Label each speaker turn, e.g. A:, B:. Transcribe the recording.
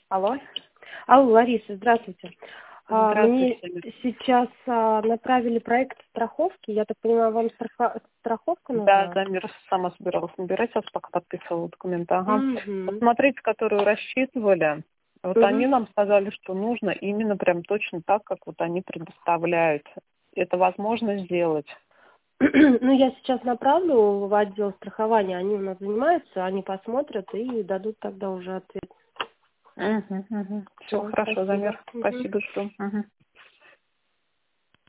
A: Алло.
B: Алло, Лариса, здравствуйте. Мне
A: Здравствуйте.
B: сейчас направили проект страховки. Я так понимаю, вам страховка
A: Да,
B: нужна?
A: Дамир сама собиралась набирать, сейчас пока подписывала документы. Ага.
B: Угу.
A: Посмотрите, которую рассчитывали. Вот
B: Угу.
A: они нам сказали, что нужно именно прям точно так, как вот они предоставляют. Это возможно сделать.
B: Ну, я сейчас направлю в отдел страхования. Они у нас занимаются, они посмотрят и дадут тогда уже ответ.
A: Угу, угу. Все
B: Всё,
A: хорошо,
B: спасибо.
A: Дамир.
B: Мгм.
A: Спасибо, что. Угу.